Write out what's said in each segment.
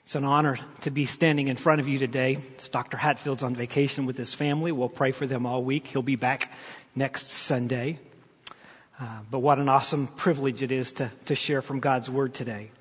It's an honor to be standing in front of you today. It's Dr. Hatfield's on vacation with his family. We'll pray for them all week. He'll be back next Sunday. But what an awesome privilege it is to share from God's Word today.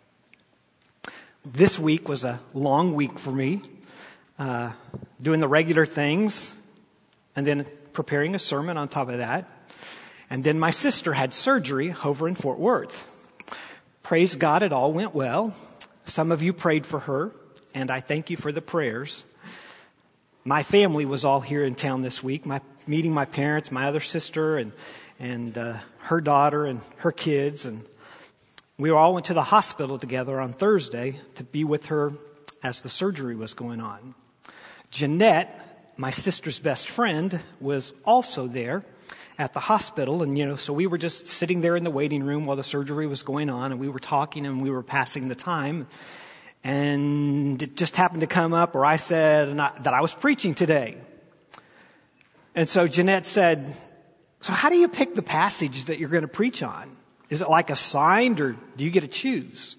This week was a long week for me, doing the regular things and then preparing a sermon on top of that. And then my sister had surgery over in Fort Worth. Praise God, it all went well. Some of you prayed for her, and I thank you for the prayers. My family was all here in town this week, meeting my parents, my other sister, and her daughter and her kids. And we all went to the hospital together on Thursday to be with her as the surgery was going on. Jeanette, my sister's best friend, was also there at the hospital. And, so we were just sitting there in the waiting room while the surgery was going on, and we were talking and we were passing the time. And it just happened to come up where I said that I was preaching today. And so Jeanette said, "So how do you pick the passage that you're going to preach on? Is it like assigned, or do you get to choose?"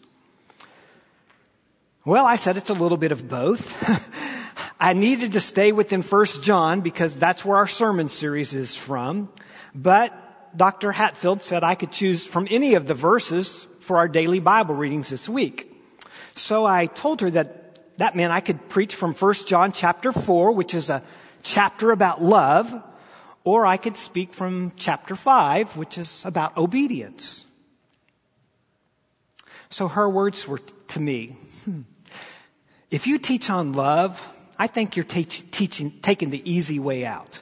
Well, I said it's a little bit of both. I needed to stay within 1 John because that's where our sermon series is from. But Dr. Hatfield said I could choose from any of the verses for our daily Bible readings this week. So I told her that meant I could preach from 1 John chapter 4, which is a chapter about love, or I could speak from chapter 5, which is about obedience. So her words were to me, if you teach on love, I think you're taking the easy way out.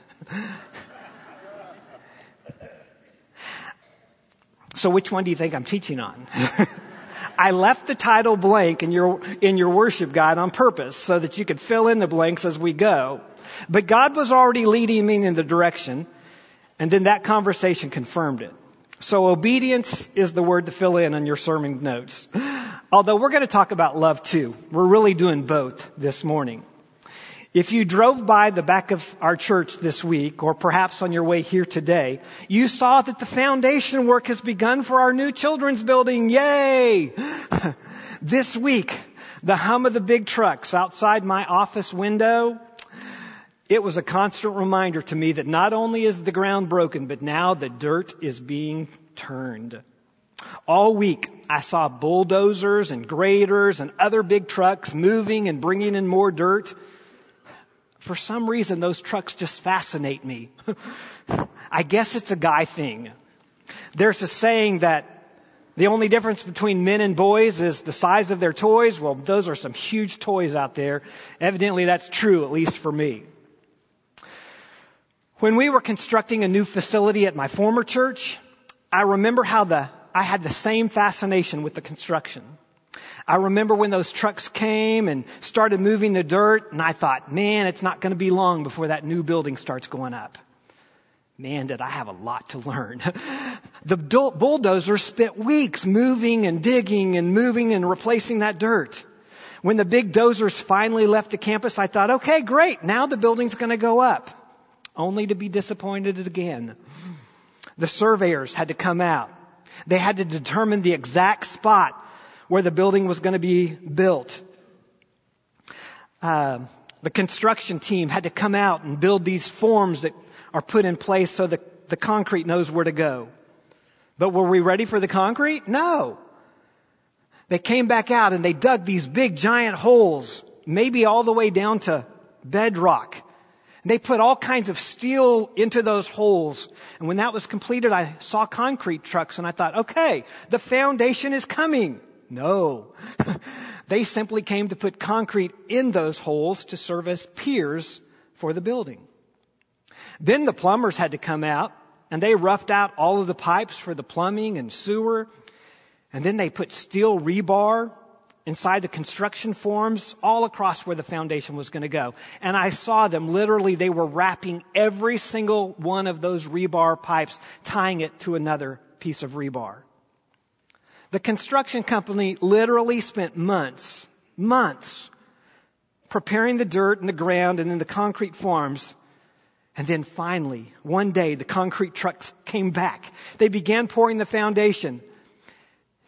So which one do you think I'm teaching on? I left the title blank in your worship guide on purpose so that you could fill in the blanks as we go. But God was already leading me in the direction, and then that conversation confirmed it. So obedience is the word to fill in on your sermon notes. Although we're going to talk about love too. We're really doing both this morning. If you drove by the back of our church this week, or perhaps on your way here today, you saw that the foundation work has begun for our new children's building. Yay! This week, the hum of the big trucks outside my office window, it was a constant reminder to me that not only is the ground broken, but now the dirt is being turned. All week, I saw bulldozers and graders and other big trucks moving and bringing in more dirt. For some reason, those trucks just fascinate me. I guess it's a guy thing. There's a saying that the only difference between men and boys is the size of their toys. Well, those are some huge toys out there. Evidently, that's true, at least for me. When we were constructing a new facility at my former church, I remember how I had the same fascination with the construction. I remember when those trucks came and started moving the dirt, and I thought, man, it's not going to be long before that new building starts going up. Man, did I have a lot to learn. The bulldozers spent weeks moving and digging and moving and replacing that dirt. When the big dozers finally left the campus, I thought, okay, great, now the building's going to go up. Only to be disappointed again. The surveyors had to come out. They had to determine the exact spot where the building was going to be built. The construction team had to come out and build these forms that are put in place so that the concrete knows where to go. But were we ready for the concrete? No. They came back out and they dug these big giant holes, maybe all the way down to bedrock. And they put all kinds of steel into those holes. And when that was completed, I saw concrete trucks and I thought, okay, the foundation is coming. No, they simply came to put concrete in those holes to serve as piers for the building. Then the plumbers had to come out and they roughed out all of the pipes for the plumbing and sewer. And then they put steel rebar inside the construction forms all across where the foundation was going to go. And I saw them literally, they were wrapping every single one of those rebar pipes, tying it to another piece of rebar. The construction company literally spent months preparing the dirt and the ground and then the concrete forms. And then finally, one day, the concrete trucks came back. They began pouring the foundation.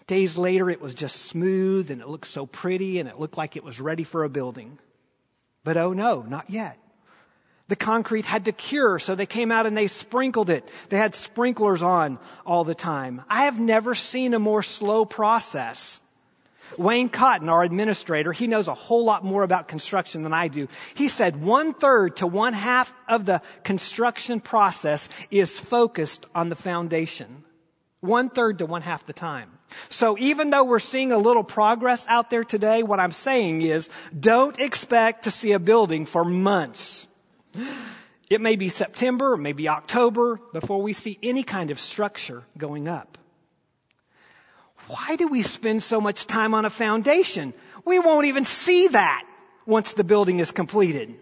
Days later, it was just smooth and it looked so pretty and it looked like it was ready for a building. But oh no, not yet. The concrete had to cure, so they came out and they sprinkled it. They had sprinklers on all the time. I have never seen a more slow process. Wayne Cotton, our administrator, he knows a whole lot more about construction than I do. He said 1/3 to 1/2 of the construction process is focused on the foundation. 1/3 to 1/2 the time. So even though we're seeing a little progress out there today, what I'm saying is don't expect to see a building for months. It may be September, it may be October before we see any kind of structure going up. Why do we spend so much time on a foundation? We won't even see that once the building is completed.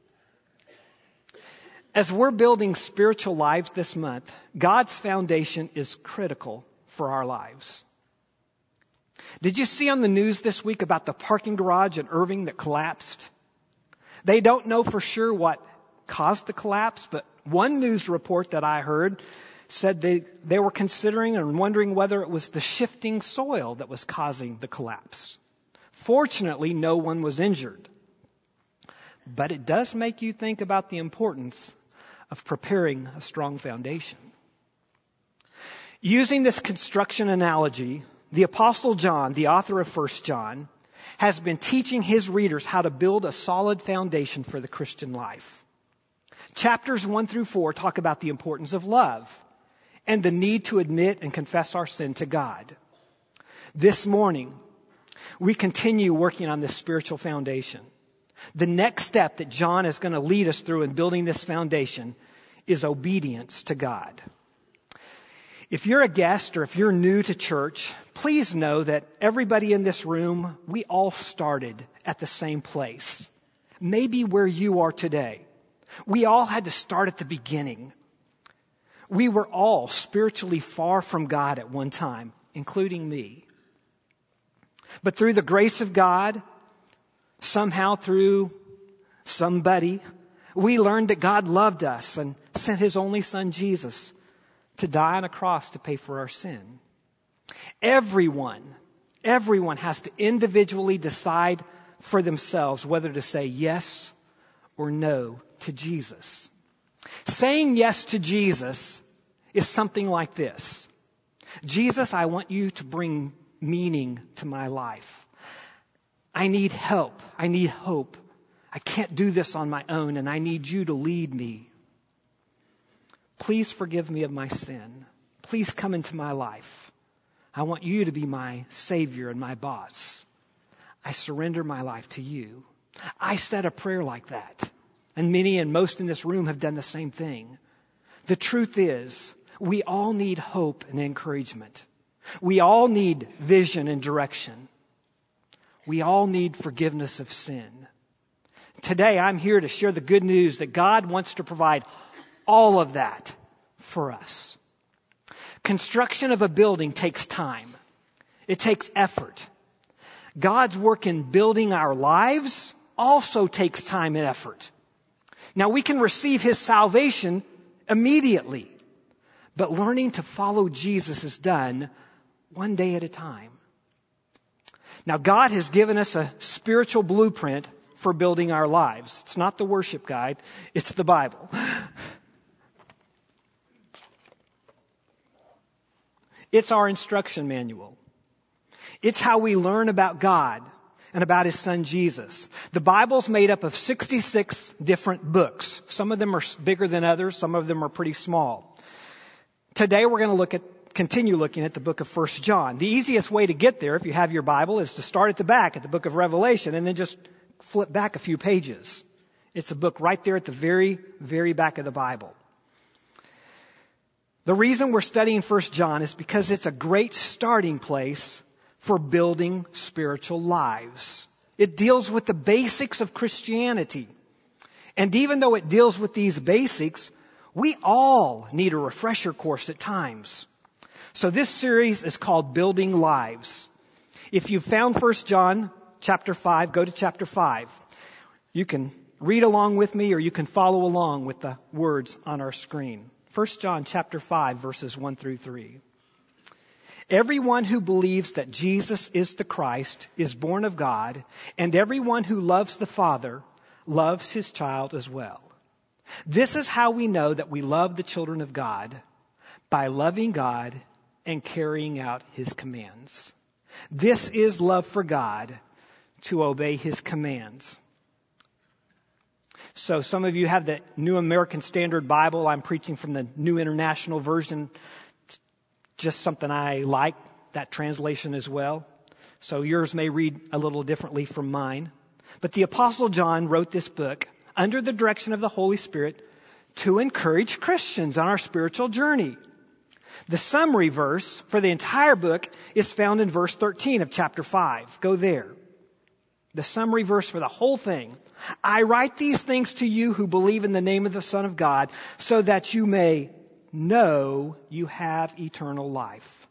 As we're building spiritual lives this month, God's foundation is critical for our lives. Did you see on the news this week about the parking garage in Irving that collapsed? They don't know for sure what caused the collapse, but one news report that I heard said they were considering and wondering whether it was the shifting soil that was causing the collapse. Fortunately, no one was injured. But it does make you think about the importance of preparing a strong foundation. Using this construction analogy, the Apostle John, the author of 1 John, has been teaching his readers how to build a solid foundation for the Christian life. Chapters 1 through 4 talk about the importance of love and the need to admit and confess our sin to God. This morning, we continue working on this spiritual foundation. The next step that John is going to lead us through in building this foundation is obedience to God. If you're a guest or if you're new to church, please know that everybody in this room, we all started at the same place. Maybe where you are today. We all had to start at the beginning. We were all spiritually far from God at one time, including me. But through the grace of God, somehow through somebody, we learned that God loved us and sent his only son, Jesus, to die on a cross to pay for our sin. Everyone has to individually decide for themselves whether to say yes or no to Jesus. Saying yes to Jesus is something like this. Jesus, I want you to bring meaning to my life. I need help. I need hope. I can't do this on my own, and I need you to lead me. Please forgive me of my sin. Please come into my life. I want you to be my Savior and my boss. I surrender my life to you. I said a prayer like that. And many and most in this room have done the same thing. The truth is, we all need hope and encouragement. We all need vision and direction. We all need forgiveness of sin. Today, I'm here to share the good news that God wants to provide all of that for us. Construction of a building takes time. It takes effort. God's work in building our lives also takes time and effort. Now, we can receive his salvation immediately, but learning to follow Jesus is done one day at a time. Now, God has given us a spiritual blueprint for building our lives. It's not the worship guide, it's the Bible. It's our instruction manual. It's how we learn about God and about his son Jesus. The Bible's made up of 66 different books. Some of them are bigger than others. Some of them are pretty small. Today we're going to continue looking at the book of 1 John. The easiest way to get there, if you have your Bible, is to start at the back at the book of Revelation and then just flip back a few pages. It's a book right there at the very, very back of the Bible. The reason we're studying 1 John is because it's a great starting place for building spiritual lives. It deals with the basics of Christianity. And even though it deals with these basics, we all need a refresher course at times. So this series is called Building Lives. If you've found 1 John chapter 5, go to chapter 5. You can read along with me or you can follow along with the words on our screen. 1 John chapter 5, verses 1 through 3. Everyone who believes that Jesus is the Christ is born of God, and everyone who loves the Father loves his child as well. This is how we know that we love the children of God, by loving God and carrying out his commands. This is love for God, to obey his commands. So some of you have the New American Standard Bible. I'm preaching from the New International Version. Just something I like, that translation as well. So yours may read a little differently from mine. But the Apostle John wrote this book under the direction of the Holy Spirit to encourage Christians on our spiritual journey. The summary verse for the entire book is found in verse 13 of chapter 5. Go there. The summary verse for the whole thing. I write these things to you who believe in the name of the Son of God, so that you may know you have eternal life.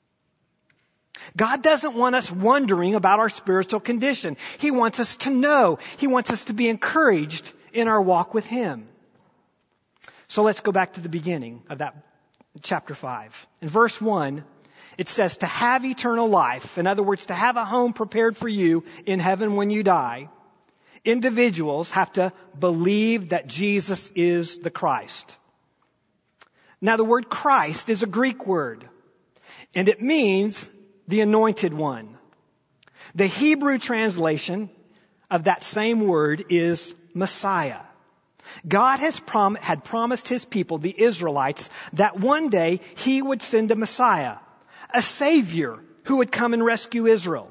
God doesn't want us wondering about our spiritual condition. He wants us to know. He wants us to be encouraged in our walk with him. So let's go back to the beginning of that chapter 5. In verse 1, it says to have eternal life. In other words, to have a home prepared for you in heaven when you die. Individuals have to believe that Jesus is the Christ. Now, the word Christ is a Greek word, and it means the anointed one. The Hebrew translation of that same word is Messiah. God had promised his people, the Israelites, that one day he would send a Messiah, a Savior who would come and rescue Israel.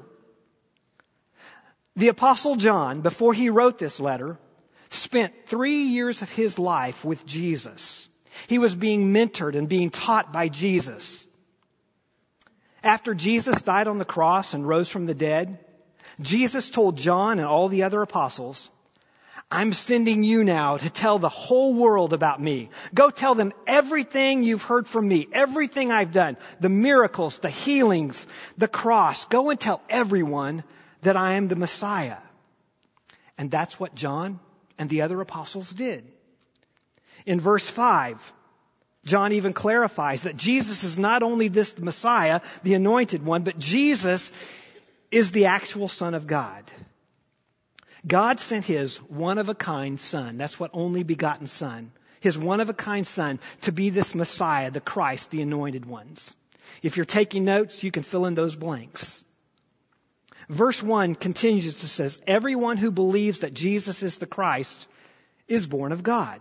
The Apostle John, before he wrote this letter, spent 3 years of his life with Jesus. He was being mentored and being taught by Jesus. After Jesus died on the cross and rose from the dead, Jesus told John and all the other apostles, I'm sending you now to tell the whole world about me. Go tell them everything you've heard from me, everything I've done, the miracles, the healings, the cross. Go and tell everyone that I am the Messiah. And that's what John and the other apostles did. In verse 5, John even clarifies that Jesus is not only this Messiah, the anointed one, but Jesus is the actual Son of God. God sent his one-of-a-kind Son, that's what only begotten Son, his one-of-a-kind Son to be this Messiah, the Christ, the anointed ones. If you're taking notes, you can fill in those blanks. Verse 1 continues to say, everyone who believes that Jesus is the Christ is born of God.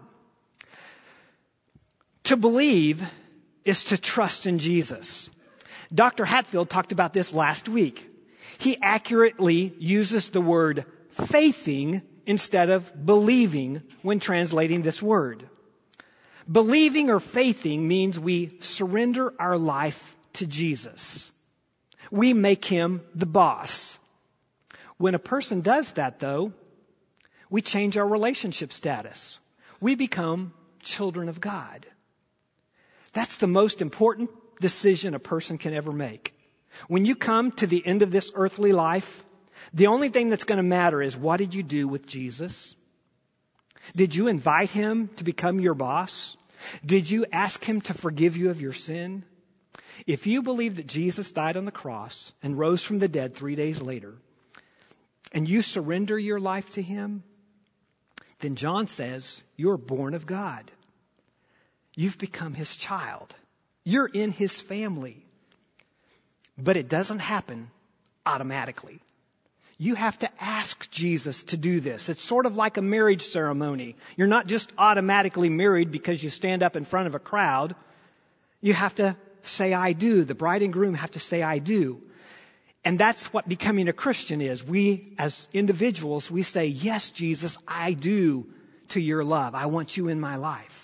To believe is to trust in Jesus. Dr. Hatfield talked about this last week. He accurately uses the word faithing instead of believing when translating this word. Believing or faithing means we surrender our life to Jesus. We make him the boss. When a person does that, though, we change our relationship status. We become children of God. That's the most important decision a person can ever make. When you come to the end of this earthly life, the only thing that's going to matter is, what did you do with Jesus? Did you invite him to become your boss? Did you ask him to forgive you of your sin? If you believe that Jesus died on the cross and rose from the dead 3 days later, and you surrender your life to him, then John says you're born of God. You've become his child. You're in his family. But it doesn't happen automatically. You have to ask Jesus to do this. It's sort of like a marriage ceremony. You're not just automatically married because you stand up in front of a crowd. You have to say, I do. The bride and groom have to say, I do. And that's what becoming a Christian is. We, as individuals, we say, yes, Jesus, I do to your love. I want you in my life.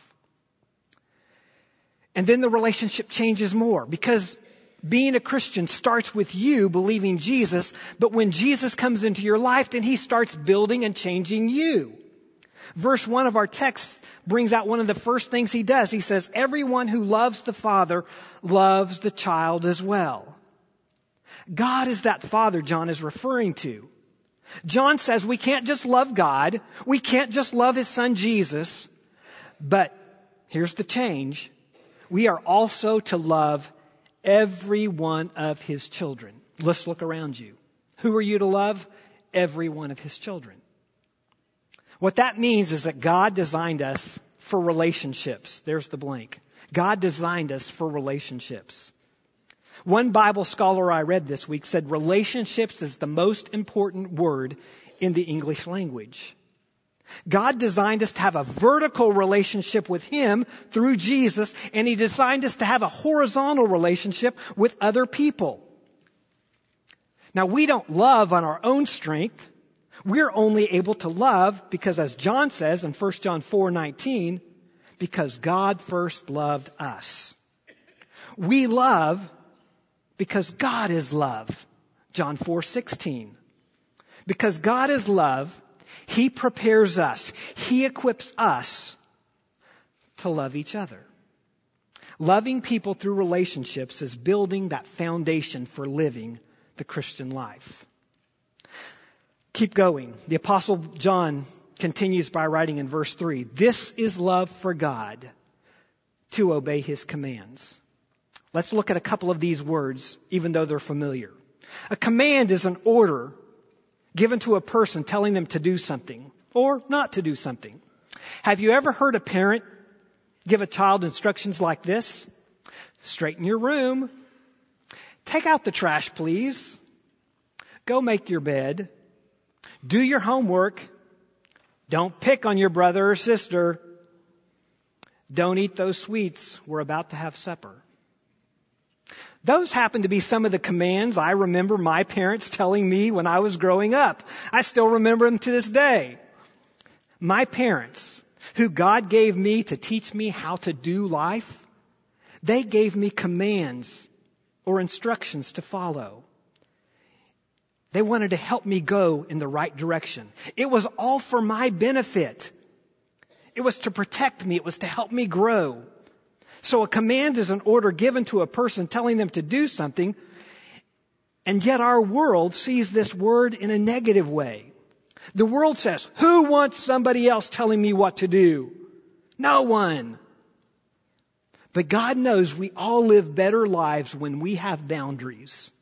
And then the relationship changes more, because being a Christian starts with you believing Jesus, but when Jesus comes into your life, then he starts building and changing you. Verse 1 of our text brings out one of the first things he does. He says, everyone who loves the Father loves the child as well. God is that Father John is referring to. John says we can't just love God. We can't just love his son Jesus. But here's the change. We are also to love every one of his children. Let's look around you. Who are you to love? Every one of his children. What that means is that God designed us for relationships. There's the blank. God designed us for relationships. One Bible scholar I read this week said relationships is the most important word in the English language. God designed us to have a vertical relationship with him through Jesus, and he designed us to have a horizontal relationship with other people. Now, we don't love on our own strength. We're only able to love because, as John says in 1 John 4:19, because God first loved us. We love because God is love. John 4:16. Because God is love, he prepares us. He equips us to love each other. Loving people through relationships is building that foundation for living the Christian life. Keep going. The Apostle John continues by writing in verse 3, this is love for God, to obey his commands. Let's look at a couple of these words, even though they're familiar. A command is an order given to a person telling them to do something or not to do something. Have you ever heard a parent give a child instructions like this? Straighten your room. Take out the trash, please. Go make your bed. Do your homework. Don't pick on your brother or sister. Don't eat those sweets. We're about to have supper. Those happen to be some of the commands I remember my parents telling me when I was growing up. I still remember them to this day. My parents, who God gave me to teach me how to do life, they gave me commands or instructions to follow. They wanted to help me go in the right direction. It was all for my benefit. It was to protect me. It was to help me grow. So a command is an order given to a person telling them to do something, and yet our world sees this word in a negative way. The world says, who wants somebody else telling me what to do? No one. But God knows we all live better lives when we have boundaries.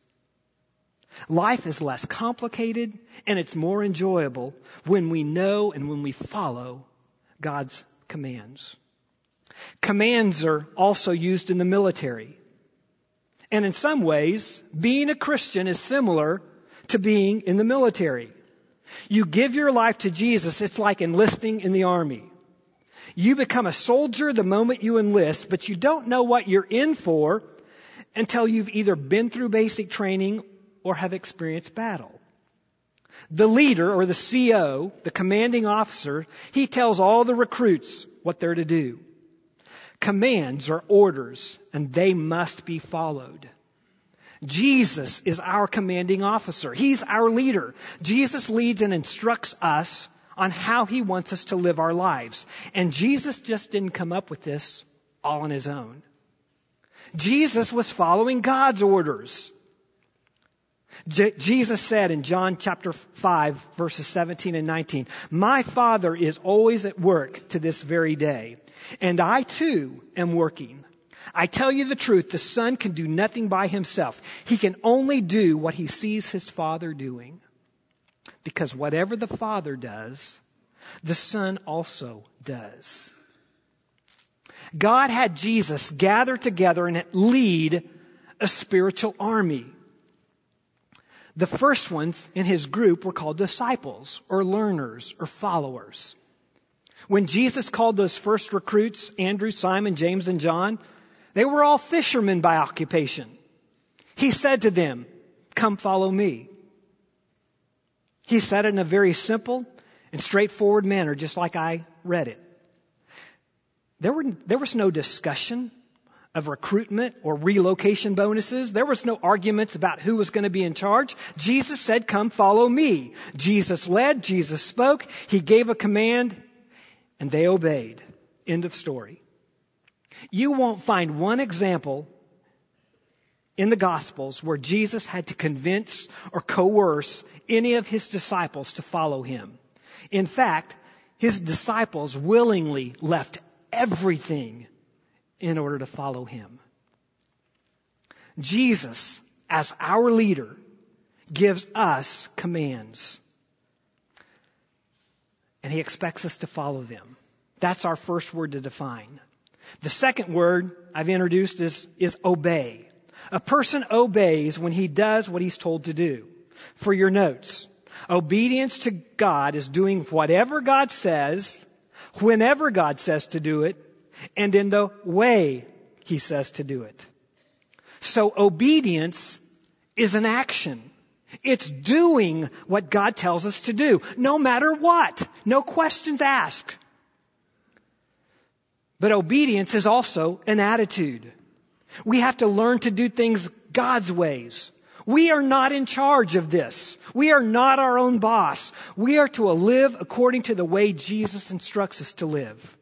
Life is less complicated and it's more enjoyable when we know and when we follow God's commands. Commands are also used in the military. And in some ways, being a Christian is similar to being in the military. You give your life to Jesus, it's like enlisting in the army. You become a soldier the moment you enlist, but you don't know what you're in for until you've either been through basic training or have experienced battle. The leader or the CO, the commanding officer, he tells all the recruits what they're to do. Commands are orders, and they must be followed. Jesus is our commanding officer. He's our leader. Jesus leads and instructs us on how he wants us to live our lives. And Jesus just didn't come up with this all on his own. Jesus was following God's orders. Jesus said in John chapter 5, verses 17 and 19, my Father is always at work to this very day, and I too am working. I tell you the truth, the Son can do nothing by himself. He can only do what he sees his Father doing. Because whatever the Father does, the Son also does. God had Jesus gather together and lead a spiritual army. The first ones in his group were called disciples or learners or followers. When Jesus called those first recruits, Andrew, Simon, James, and John, they were all fishermen by occupation. He said to them, come follow me. He said it in a very simple and straightforward manner, just like I read it. There was no discussion of recruitment or relocation bonuses. There was no arguments about who was going to be in charge. Jesus said, come follow me. Jesus led, Jesus spoke, he gave a command, and they obeyed. End of story. You won't find one example in the Gospels where Jesus had to convince or coerce any of his disciples to follow him. In fact, his disciples willingly left everything in order to follow him. Jesus, as our leader, gives us commands. And he expects us to follow them. That's our first word to define. The second word I've introduced is obey. A person obeys when he does what he's told to do. For your notes, obedience to God is doing whatever God says, whenever God says to do it, and in the way he says to do it. So obedience is an action. It's doing what God tells us to do, no matter what. No questions asked. But obedience is also an attitude. We have to learn to do things God's ways. We are not in charge of this. We are not our own boss. We are to live according to the way Jesus instructs us to live.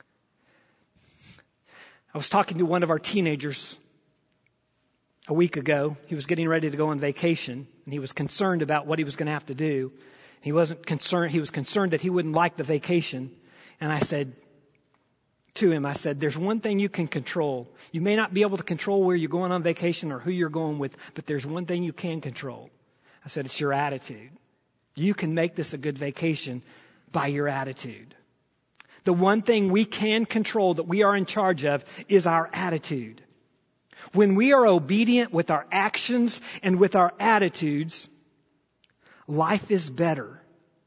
I was talking to one of our teenagers a week ago. He was getting ready to go on vacation, and he was concerned about what he was going to have to do. He wasn't concerned. He was concerned that he wouldn't like the vacation. And I said to him, there's one thing you can control. You may not be able to control where you're going on vacation or who you're going with, but there's one thing you can control. I said, it's your attitude. You can make this a good vacation by your attitude. The one thing we can control, that we are in charge of, is our attitude. When we are obedient with our actions and with our attitudes, life is better.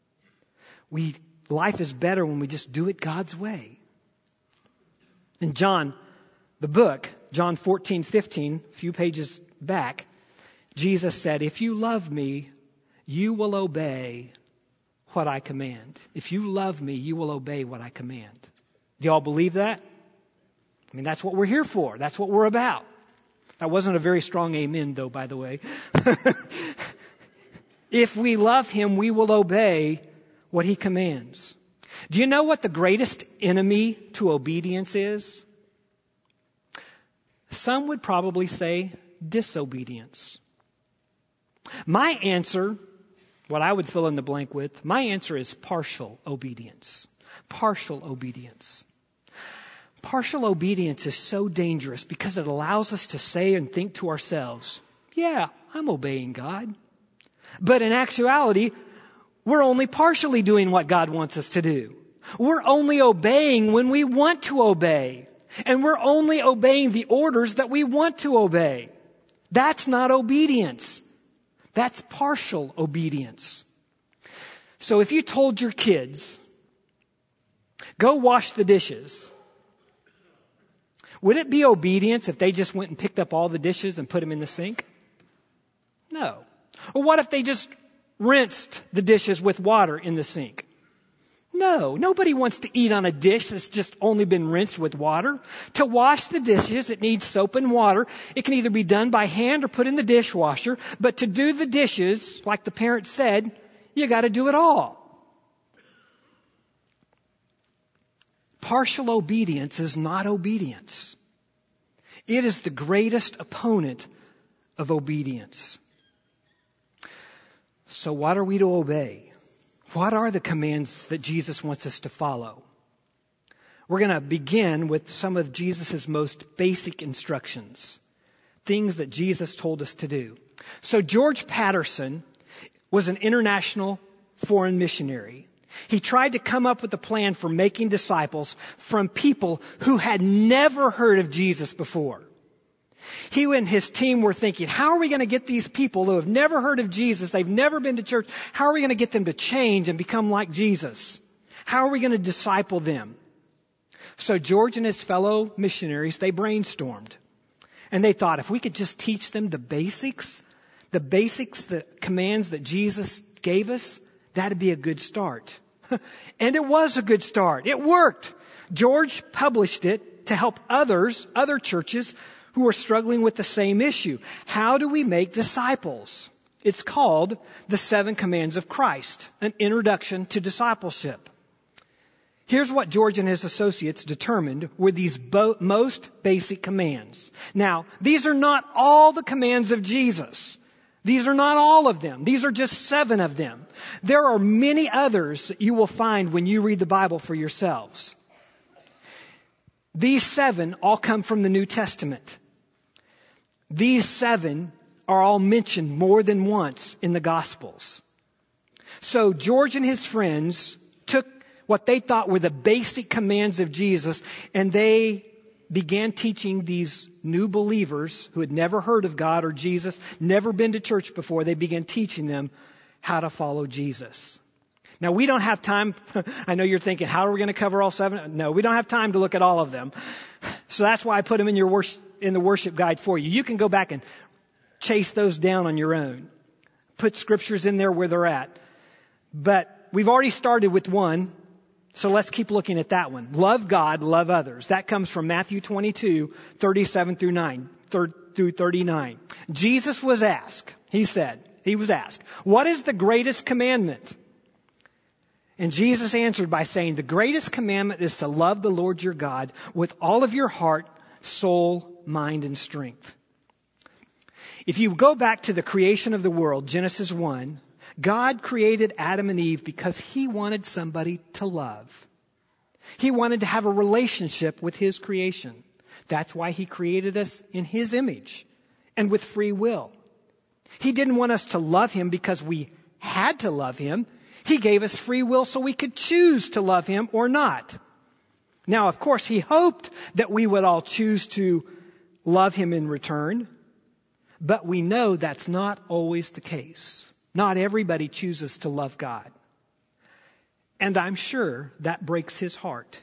Life is better when we just do it God's way. In John, the book, John 14:15, a few pages back, Jesus said, if you love me, you will obey what I command. If you love me, you will obey what I command. Do y'all believe that? I mean, that's what we're here for. That's what we're about. That wasn't a very strong amen, though, by the way. If we love him, we will obey what he commands. Do you know what the greatest enemy to obedience is? Some would probably say disobedience. My answer, what I would fill in the blank with, my answer is partial obedience. Partial obedience. Partial obedience is so dangerous because it allows us to say and think to ourselves, yeah, I'm obeying God. But in actuality, we're only partially doing what God wants us to do. We're only obeying when we want to obey. And we're only obeying the orders that we want to obey. That's not obedience. That's partial obedience. So if you told your kids, go wash the dishes, would it be obedience if they just went and picked up all the dishes and put them in the sink? No. Or what if they just rinsed the dishes with water in the sink? No. Nobody wants to eat on a dish that's just only been rinsed with water. To wash the dishes, it needs soap and water. It can either be done by hand or put in the dishwasher. But to do the dishes, like the parent said, you got to do it all. Partial obedience is not obedience. It is the greatest opponent of obedience. So what are we to obey? What are the commands that Jesus wants us to follow? We're going to begin with some of Jesus' most basic instructions, things that Jesus told us to do. So George Patterson was an international foreign missionary. He tried to come up with a plan for making disciples from people who had never heard of Jesus before. He and his team were thinking, how are we going to get these people who have never heard of Jesus, they've never been to church, how are we going to get them to change and become like Jesus? How are we going to disciple them? So George and his fellow missionaries, they brainstormed. And they thought, if we could just teach them the basics, the commands that Jesus gave us, that'd be a good start. And it was a good start. It worked. George published it to help other churches who are struggling with the same issue. How do we make disciples? It's called The 7 Commands of Christ, an introduction to discipleship. Here's what George and his associates determined were these most basic commands. Now, these are not all the commands of Jesus. These are not all of them. These are just 7 of them. There are many others that you will find when you read the Bible for yourselves. These 7 all come from the New Testament. These 7 are all mentioned more than once in the Gospels. So George and his friends took what they thought were the basic commands of Jesus, and they began teaching these new believers who had never heard of God or Jesus, never been to church before. They began teaching them how to follow Jesus. Now, we don't have time. I know you're thinking, how are we going to cover all 7? No, we don't have time to look at all of them. So that's why I put them in the worship guide for you. You can go back and chase those down on your own. Put scriptures in there where they're at. But we've already started with one, so let's keep looking at that one. Love God, love others. That comes from Matthew 22, 37 through 39. Jesus was asked, he was asked, what is the greatest commandment? And Jesus answered by saying, the greatest commandment is to love the Lord your God with all of your heart, soul, mind, and strength. If you go back to the creation of the world, Genesis 1, God created Adam and Eve because he wanted somebody to love. He wanted to have a relationship with his creation. That's why he created us in his image and with free will. He didn't want us to love him because we had to love him. He gave us free will so we could choose to love him or not. Now, of course, he hoped that we would all choose to love him in return, but we know that's not always the case. Not everybody chooses to love God. And I'm sure that breaks his heart.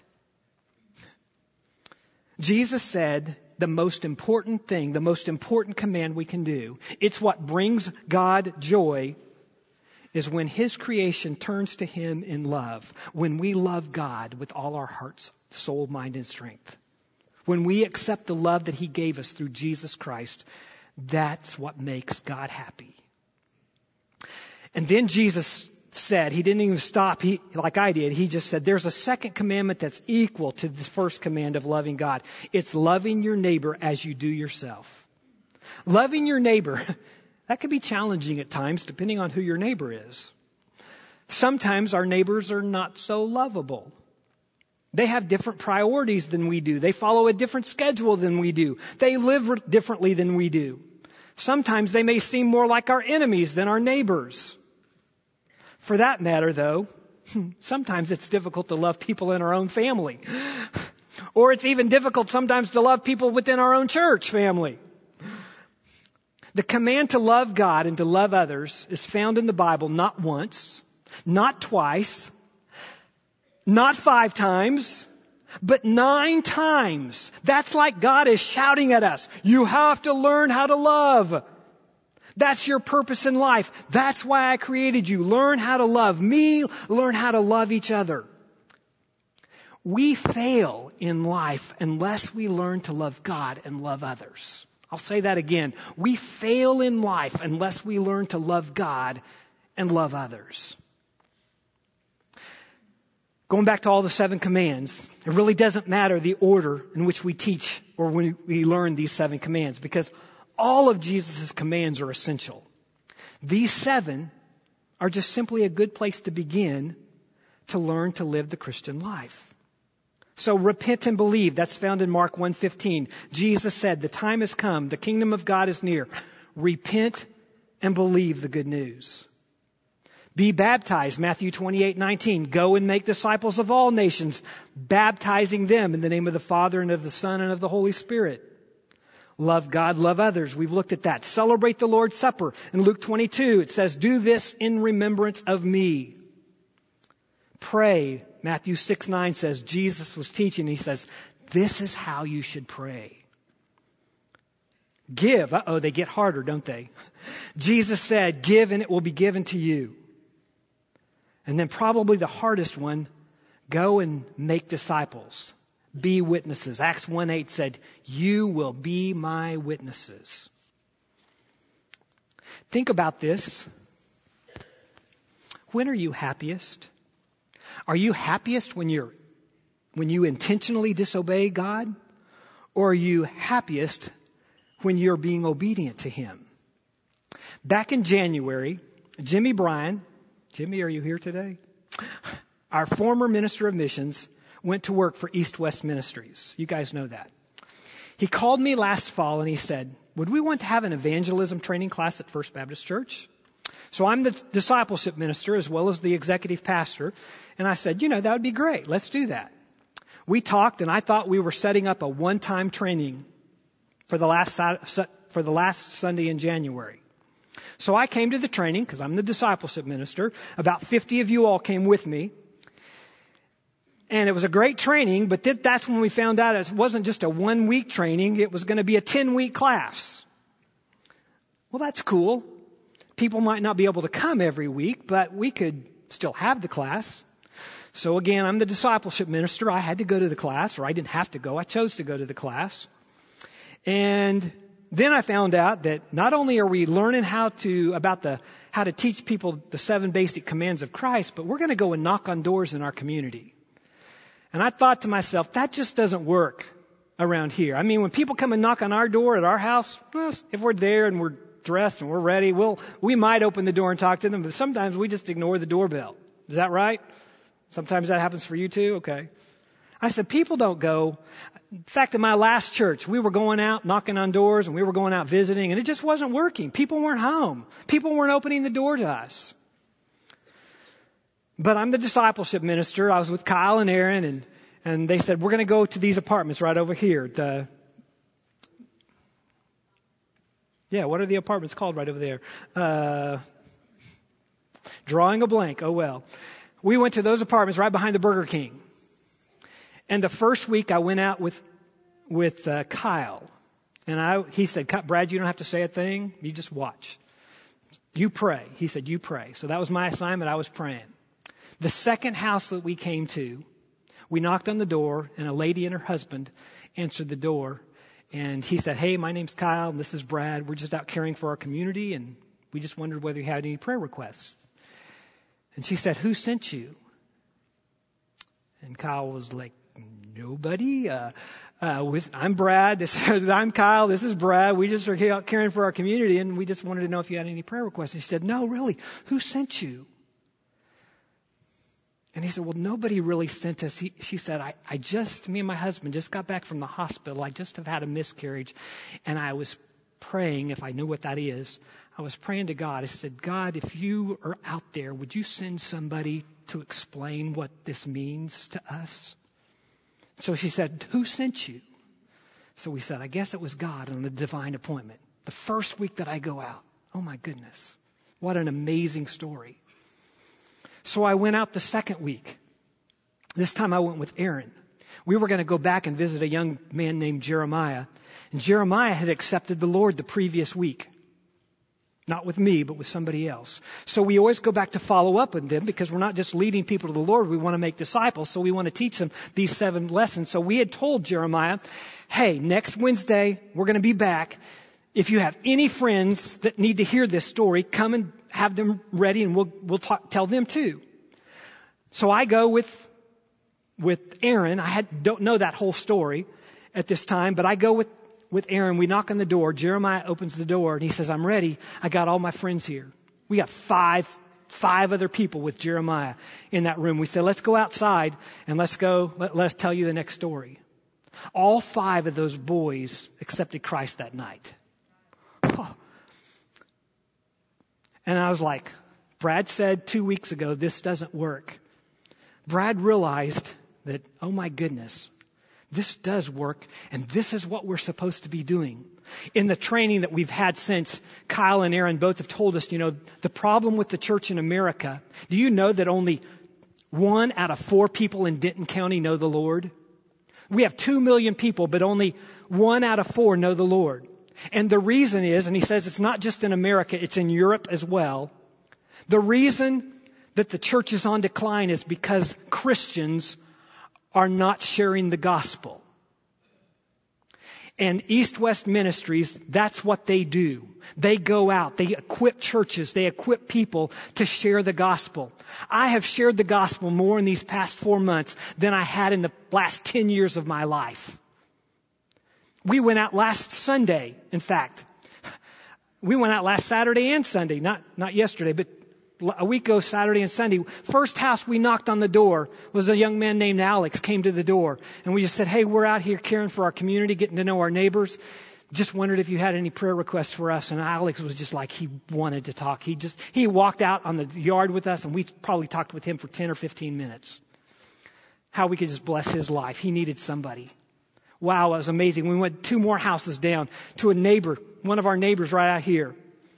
Jesus said the most important thing, the most important command we can do, it's what brings God joy, is when his creation turns to him in love. When we love God with all our hearts, soul, mind, and strength. When we accept the love that he gave us through Jesus Christ, that's what makes God happy. And then Jesus said, he didn't even stop like I did. He just said, there's a second commandment that's equal to the first command of loving God. It's loving your neighbor as you do yourself. Loving your neighbor, that can be challenging at times depending on who your neighbor is. Sometimes our neighbors are not so lovable. They have different priorities than we do. They follow a different schedule than we do. They live differently than we do. Sometimes they may seem more like our enemies than our neighbors. For that matter, though, sometimes it's difficult to love people in our own family. Or it's even difficult sometimes to love people within our own church family. The command to love God and to love others is found in the Bible not once, not twice, not 5 times, but 9 times. That's like God is shouting at us. You have to learn how to love. That's your purpose in life. That's why I created you. Learn how to love me. Learn how to love each other. We fail in life unless we learn to love God and love others. I'll say that again. We fail in life unless we learn to love God and love others. Going back to all the 7 commands, it really doesn't matter the order in which we teach or when we learn these 7 commands, because all of Jesus' commands are essential. These 7 are just simply a good place to begin to learn to live the Christian life. So repent and believe. That's found in Mark 1:15. Jesus said, the time has come. The kingdom of God is near. Repent and believe the good news. Be baptized. Matthew 28:19. Go and make disciples of all nations, baptizing them in the name of the Father and of the Son and of the Holy Spirit. Love God, love others. We've looked at that. Celebrate the Lord's Supper. In Luke 22, it says, do this in remembrance of me. Pray. Matthew 6:9 says, Jesus was teaching. He says, this is how you should pray. Give. They get harder, don't they? Jesus said, give and it will be given to you. And then probably the hardest one, go and make disciples. Be witnesses. Acts 1:8 said, you will be my witnesses. Think about this. When are you happiest? Are you happiest when you intentionally disobey God? Or are you happiest when you're being obedient to him? Back in January, Jimmy Bryan, Jimmy, are you here today? Our former minister of missions went to work for East West Ministries. You guys know that. He called me last fall and he said, would we want to have an evangelism training class at First Baptist Church? So I'm the discipleship minister as well as the executive pastor. And I said, that would be great. Let's do that. We talked and I thought we were setting up a one-time training for the last Sunday in January. So I came to the training because I'm the discipleship minister. About 50 of you all came with me. And it was a great training, but that's when we found out it wasn't just a 1-week training. It was going to be a 10-week class. Well, that's cool. People might not be able to come every week, but we could still have the class. So again, I'm the discipleship minister. I had to go to the class, or I didn't have to go. I chose to go to the class. And then I found out that not only are we learning how to teach people the 7 basic commands of Christ, but we're going to go and knock on doors in our community. And I thought to myself, that just doesn't work around here. I mean, when people come and knock on our door at our house, well, if we're there and we're dressed and we're ready, we might open the door and talk to them, but sometimes we just ignore the doorbell. Is that right? Sometimes that happens for you too? Okay. I said, people don't go. In fact, in my last church, we were going out knocking on doors and we were going out visiting and it just wasn't working. People weren't home. People weren't opening the door to us. But I'm the discipleship minister. I was with Kyle and Aaron and they said, we're going to go to these apartments right over here. What are the apartments called right over there? Drawing a blank. Oh, well. We went to those apartments right behind the Burger King. And the first week I went out with Kyle. And he said, Brad, you don't have to say a thing. You just watch. You pray. He said, you pray. So that was my assignment. I was praying. The second house that we came to, we knocked on the door and a lady and her husband answered the door. And he said, hey, my name's Kyle and this is Brad. We're just out caring for our community and we just wondered whether you had any prayer requests. And she said, who sent you? And Kyle was like, nobody. I'm Brad. I'm Kyle. This is Brad. We just are out caring for our community and we just wanted to know if you had any prayer requests. And she said, no, really, who sent you? And he said, well, nobody really sent us. She said, me and my husband just got back from the hospital. I just have had a miscarriage. And I was praying, if I knew what that is, I was praying to God. I said, God, if you are out there, would you send somebody to explain what this means to us? So she said, who sent you? So we said, I guess it was God on the divine appointment. The first week that I go out. Oh my goodness. What an amazing story. So I went out the second week. This time I went with Aaron. We were going to go back and visit a young man named Jeremiah. And Jeremiah had accepted the Lord the previous week. Not with me, but with somebody else. So we always go back to follow up with them because we're not just leading people to the Lord. We want to make disciples. So we want to teach them these 7 lessons. So we had told Jeremiah, hey, next Wednesday, we're going to be back. If you have any friends that need to hear this story, come and have them ready and we'll tell them too. So I go with Aaron. Don't know that whole story at this time, but I go with Aaron. We knock on the door. Jeremiah opens the door and he says, I'm ready. I got all my friends here. We got five other people with Jeremiah in that room. We said, let's go outside and let's tell you the next story. All 5 of those boys accepted Christ that night. And I was like, Brad said 2 weeks ago, this doesn't work. Brad realized that, oh my goodness, this does work, and this is what we're supposed to be doing. In the training that we've had since, Kyle and Aaron both have told us, the problem with the church in America, do you know that only 1 out of 4 people in Denton County know the Lord? We have 2 million people, but only 1 out of 4 know the Lord. And the reason is, and he says it's not just in America, it's in Europe as well. The reason that the church is on decline is because Christians are not sharing the gospel. And East West Ministries, that's what they do. They go out, they equip churches, they equip people to share the gospel. I have shared the gospel more in these past 4 months than I had in the last 10 years of my life. We went out last Sunday, in fact. We went out last Saturday and Sunday, not yesterday, but A week ago, Saturday and Sunday, first house we knocked on the door was a young man named Alex came to the door. And we just said, hey, we're out here caring for our community, getting to know our neighbors. Just wondered if you had any prayer requests for us. And Alex was just like, he wanted to talk. He walked out on the yard with us, and we probably talked with him for 10 or 15 minutes. How we could just bless his life. He needed somebody. Wow, it was amazing. We went 2 more houses down to a neighbor, one of our neighbors right out here.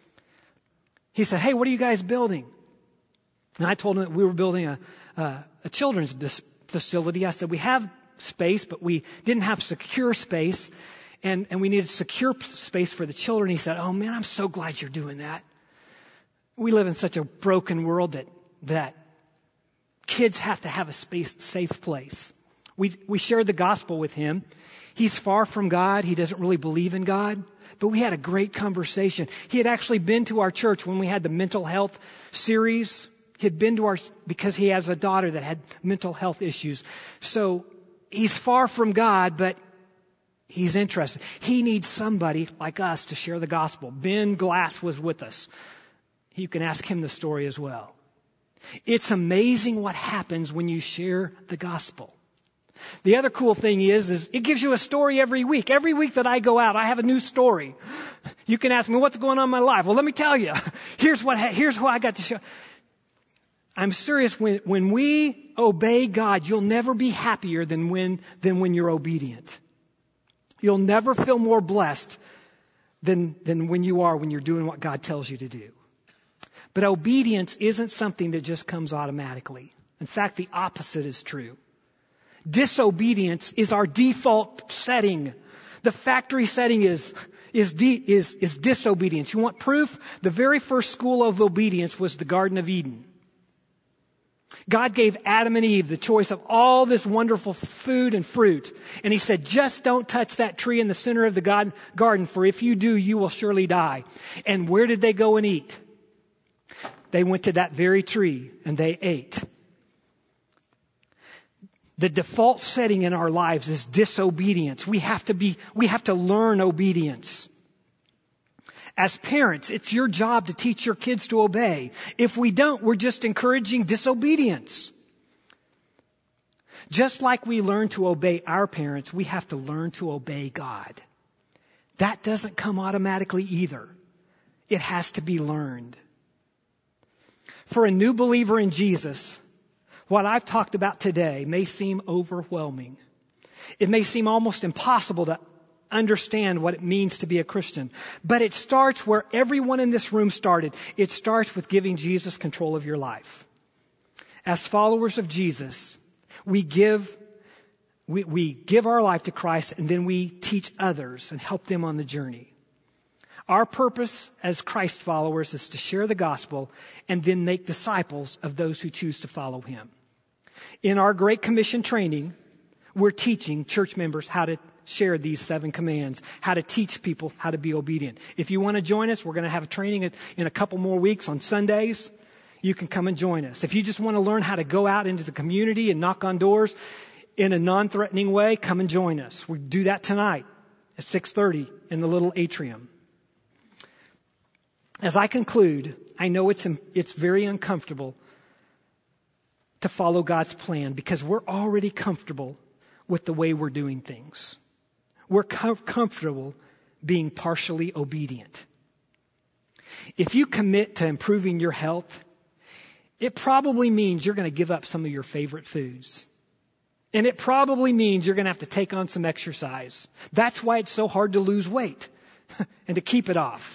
He said, hey, what are you guys building? And I told him that we were building a children's facility. I said, we have space, but we didn't have secure space, and we needed secure space for the children. He said, oh, man, I'm so glad you're doing that. We live in such a broken world that kids have to have a safe place. We shared the gospel with him. He's far from God. He doesn't really believe in God. But we had a great conversation. He had actually been to our church when we had the mental health series. He had been to because he has a daughter that had mental health issues. So he's far from God, but he's interested. He needs somebody like us to share the gospel. Ben Glass was with us. You can ask him the story as well. It's amazing what happens when you share the gospel. The other cool thing is it gives you a story every week. Every week that I go out, I have a new story. You can ask me, what's going on in my life? Well, let me tell you. Here's what I got to show. I'm serious. When we obey God, you'll never be happier than when you're obedient. You'll never feel more blessed than when you're doing what God tells you to do. But obedience isn't something that just comes automatically. In fact, the opposite is true. Disobedience is our default setting. The factory setting is disobedience. You want proof? The very first school of obedience was the Garden of Eden. God gave Adam and Eve the choice of all this wonderful food and fruit. And he said, just don't touch that tree in the center of the garden, for if you do, you will surely die. And where did they go and eat? They went to that very tree and they ate. The default setting in our lives is disobedience. We have to learn obedience. As parents, it's your job to teach your kids to obey. If we don't, we're just encouraging disobedience. Just like we learn to obey our parents, we have to learn to obey God. That doesn't come automatically either. It has to be learned. For a new believer in Jesus, what I've talked about today may seem overwhelming. It may seem almost impossible to understand what it means to be a Christian. But it starts where everyone in this room started. It starts with giving Jesus control of your life. As followers of Jesus, we give our life to Christ, and then we teach others and help them on the journey. Our purpose as Christ followers is to share the gospel and then make disciples of those who choose to follow him. In our Great Commission training, we're teaching church members how to share these 7 commands, how to teach people how to be obedient. If you want to join us, we're going to have a training in a couple more weeks on Sundays. You can come and join us. If you just want to learn how to go out into the community and knock on doors in a non-threatening way, come and join us. We do that tonight at 6:30 in the little atrium. As I conclude, I know it's very uncomfortable to follow God's plan because we're already comfortable with the way we're doing things. We're comfortable being partially obedient. If you commit to improving your health, it probably means you're going to give up some of your favorite foods. And it probably means you're going to have to take on some exercise. That's why it's so hard to lose weight and to keep it off.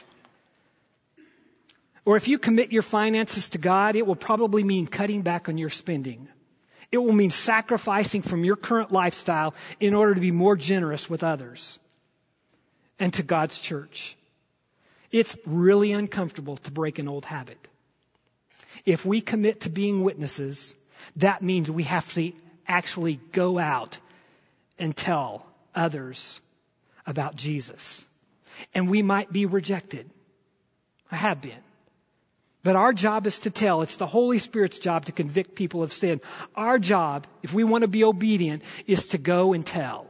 Or if you commit your finances to God, it will probably mean cutting back on your spending. It will mean sacrificing from your current lifestyle in order to be more generous with others and to God's church. It's really uncomfortable to break an old habit. If we commit to being witnesses, that means we have to actually go out and tell others about Jesus. And we might be rejected. I have been. But our job is to tell. It's the Holy Spirit's job to convict people of sin. Our job, if we want to be obedient, is to go and tell.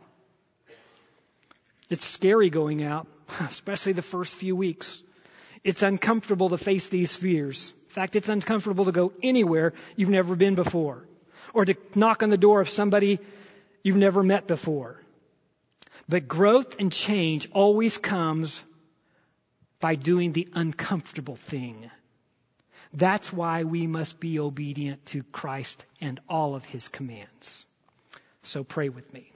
It's scary going out, especially the first few weeks. It's uncomfortable to face these fears. fact, it's uncomfortable to go anywhere you've never been before, or to knock on the door of somebody you've never met before. But growth and change always comes by doing the uncomfortable thing. That's why we must be obedient to Christ and all of his commands. So pray with me.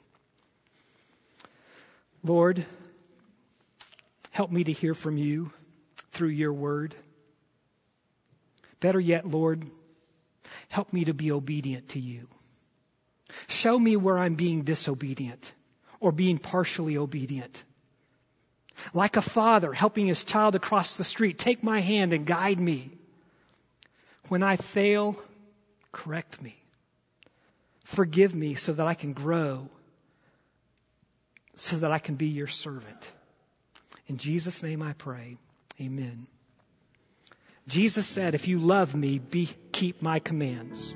Lord, help me to hear from you through your word. Better yet, Lord, help me to be obedient to you. Show me where I'm being disobedient or being partially obedient. Like a father helping his child across the street, take my hand and guide me. When I fail, correct me. Forgive me so that I can grow, so that I can be your servant. In Jesus' name I pray. Amen. Jesus said, if you love me, keep my commands.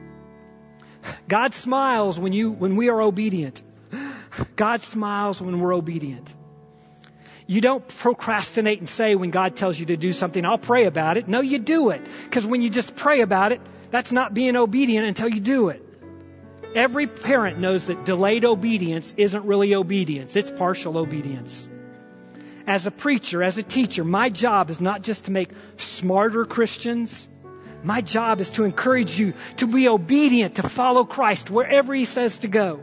God smiles when we are obedient. God smiles when we're obedient. You don't procrastinate and say when God tells you to do something, I'll pray about it. No, you do it. Because when you just pray about it, that's not being obedient until you do it. Every parent knows that delayed obedience isn't really obedience. It's partial obedience. As a preacher, as a teacher, my job is not just to make smarter Christians. My job is to encourage you to be obedient, to follow Christ wherever he says to go.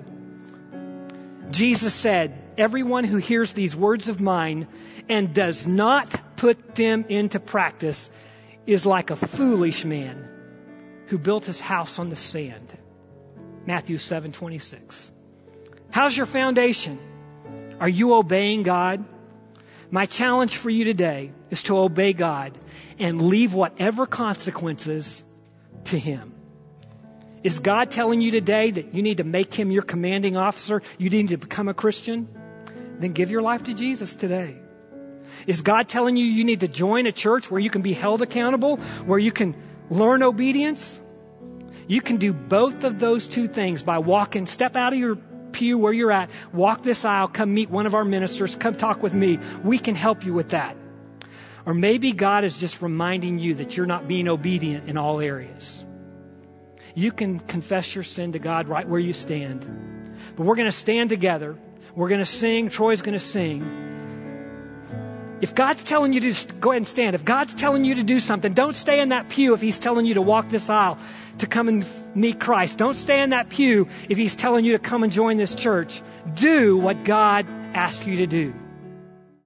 Jesus said, everyone who hears these words of mine and does not put them into practice is like a foolish man who built his house on the sand. Matthew 7:26. How's your foundation? Are you obeying God? My challenge for you today is to obey God and leave whatever consequences to him. Is God telling you today that you need to make him your commanding officer? You need to become a Christian? Then give your life to Jesus today. Is God telling you you need to join a church where you can be held accountable, where you can learn obedience? You can do both of those two things by walking, step out of your pew where you're at, walk this aisle, come meet one of our ministers, come talk with me. We can help you with that. Or maybe God is just reminding you that you're not being obedient in all areas. You can confess your sin to God right where you stand. But we're going to stand together. We're going to sing. Troy's going to sing. If God's telling you to go ahead and stand, if God's telling you to do something, don't stay in that pew if he's telling you to walk this aisle to come and meet Christ. Don't stay in that pew if he's telling you to come and join this church. Do what God asks you to do.